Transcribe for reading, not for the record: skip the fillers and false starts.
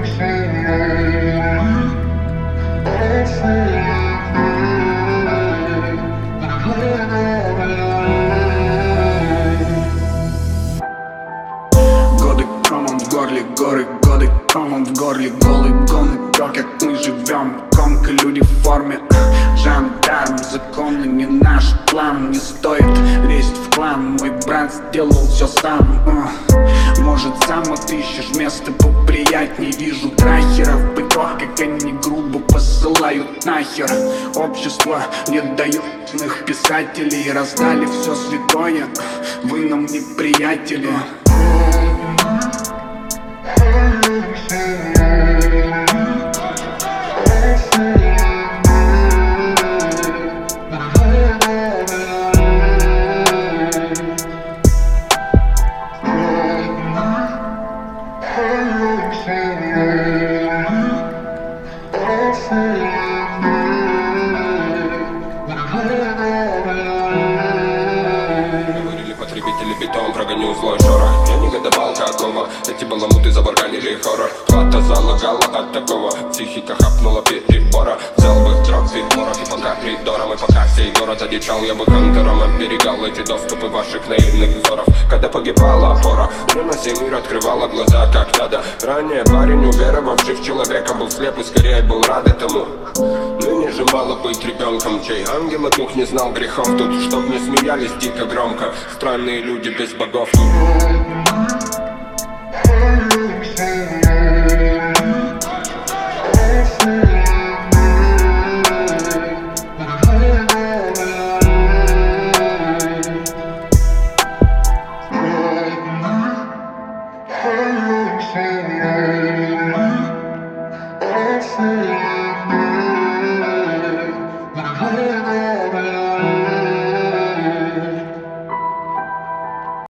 Годы комом в горле, горы, годы комом в горле. Голый гон, то, как мы живем. Гонка, люди в форме, жандарм. Законы не наш план. Не стоит лезть в клан. Мой брат сделал все сам. Может, сам отыщешь место поприятней. Вижу трахеров, быков, как они грубо посылают нахер. Общество не дает их писателей. Раздали все святое, вы нам не приятели. Говорили потребители бетон, прогоню злой шорох. Я негодовал какого, эти баламуты забарганили хоррор. Хата залагала от такого, психика хапнула перебора. Взял бы дров, переборов и пока коридором. И пока сей город одичал, я бы хантером оберегал эти доступы ваших наивных взоров. Когда погибала опора, мне на сей мир открывала глаза как надо. Ранее парень, уверовавший в человека, был слеп и скорее был рад этому. Ныне же мало быть ребенком, чей ангел от них не знал грехов. Тут чтоб не смеялись дико громко, странные люди без богов тут.